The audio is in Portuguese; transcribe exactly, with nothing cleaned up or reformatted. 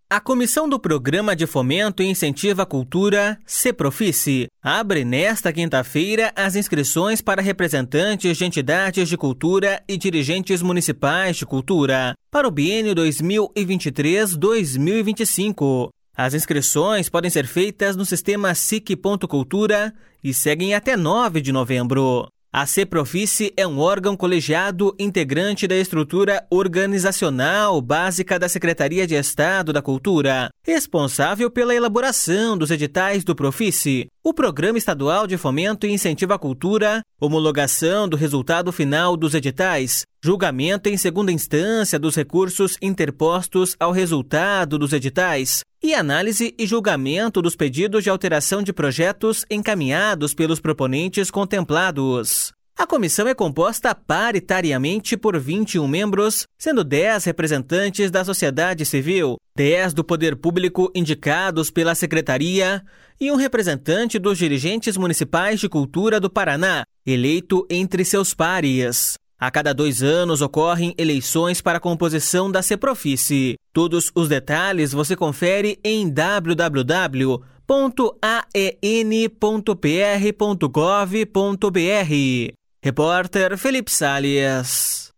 A Comissão do Programa de Fomento e Incentivo à Cultura, CEPROFICE, abre nesta quinta-feira as inscrições para representantes de entidades de cultura e dirigentes municipais de cultura para o biênio dois mil e vinte e três a dois mil e vinte e cinco. As inscrições podem ser feitas no sistema S I C ponto cultura e seguem até nove de novembro. A CEPROFICE é um órgão colegiado integrante da estrutura organizacional básica da Secretaria de Estado da Cultura, responsável pela elaboração dos editais do Profice, o Programa Estadual de Fomento e Incentivo à Cultura, homologação do resultado final dos editais, julgamento em segunda instância dos recursos interpostos ao resultado dos editais e análise e julgamento dos pedidos de alteração de projetos encaminhados pelos proponentes contemplados. A comissão é composta paritariamente por vinte e um membros, sendo dez representantes da sociedade civil, dez do poder público indicados pela Secretaria e um representante dos dirigentes municipais de cultura do Paraná, eleito entre seus pares. A cada dois anos ocorrem eleições para a composição da CEPROFICE. Todos os detalhes você confere em w w w ponto a e n ponto p r ponto gov ponto b r. Repórter Felipe Salles.